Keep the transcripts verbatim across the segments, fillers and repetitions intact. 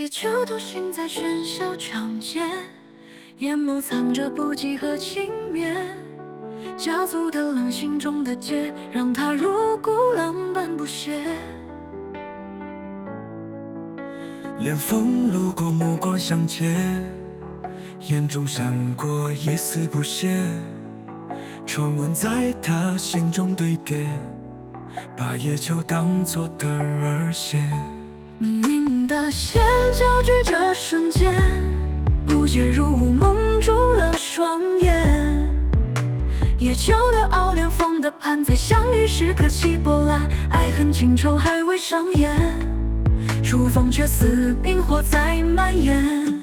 也就独行在喧嚣长街，眼眸藏着不羁和轻蔑。家族的冷，心中的结，让他入骨冷般不屑。 连风路过，目光相接，眼中闪过一丝不屑。窗吻在他心中堆叠，把夜秋当作得而写。 命运的线交织这瞬间，不解入雾，蒙住了双眼。夜秋的傲莲，风的盼，在相遇时刻起波澜，爱恨情仇还未上演，初风却似冰火在蔓延。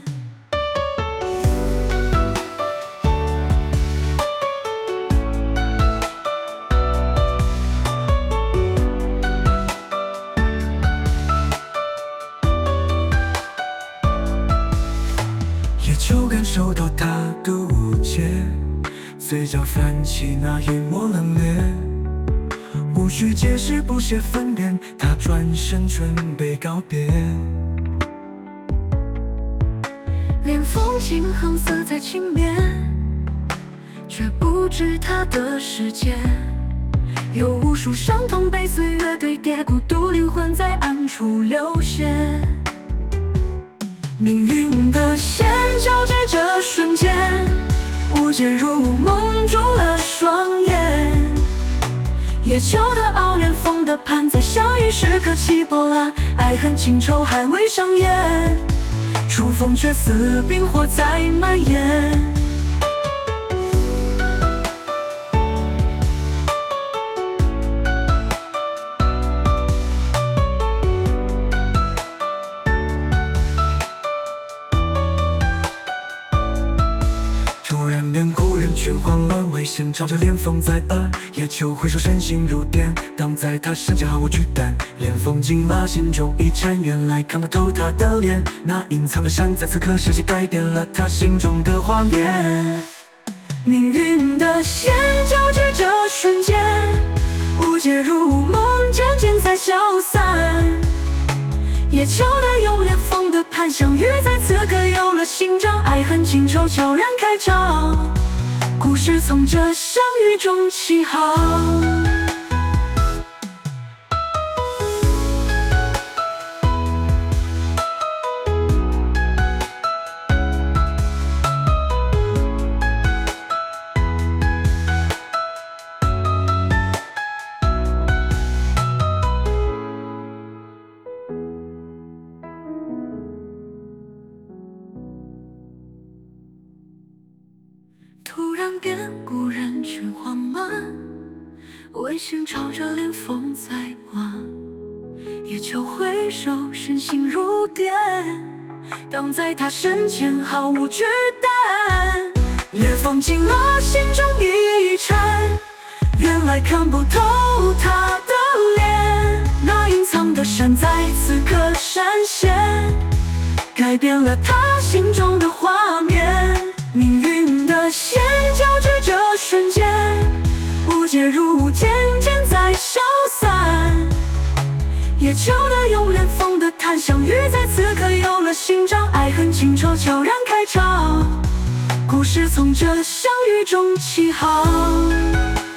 夜秋感受到他的无解，嘴角泛起那一抹冷冽，无需解释，不屑分辨，他转身准备告别。 连风轻哼色彩轻绵，却不知他的世界有无数伤痛被岁月堆叠，孤独灵魂在暗处流血。命运的线交织这瞬间，无解入雾，蒙住了双眼。夜秋的傲莲，风的盼，在相遇时刻起波澜，爱恨情仇还未上演，初风却似冰火在蔓延。 突然变故人群慌乱，危险朝着连风在耳。夜秋回首，身形如电，挡在他身前毫无惧胆。连风惊马，心中一颤，原来看不透他的脸。那隐藏的伤，在此刻设计改变了他心中的画面。 命运的线交织这瞬间，无解入雾，梦渐渐在消散。夜秋的涌连，风的盼，相遇在此刻有了新章，爱恨情仇悄然开场，故事从这相遇中起航。突然变故人群慌乱，危险朝着连风在望。夜秋回首，身形如电，挡在他身前毫无惧胆。烈风惊了，心中一颤，原来看不透他的脸。那隐藏的闪在此刻闪现，改变了他心中的画面。命运的线交织这瞬间，无解入雾，渐渐在消散。夜秋的涌连，风的叹，相遇在此刻有了新章，爱恨情仇悄然开场，故事从这相遇中起航。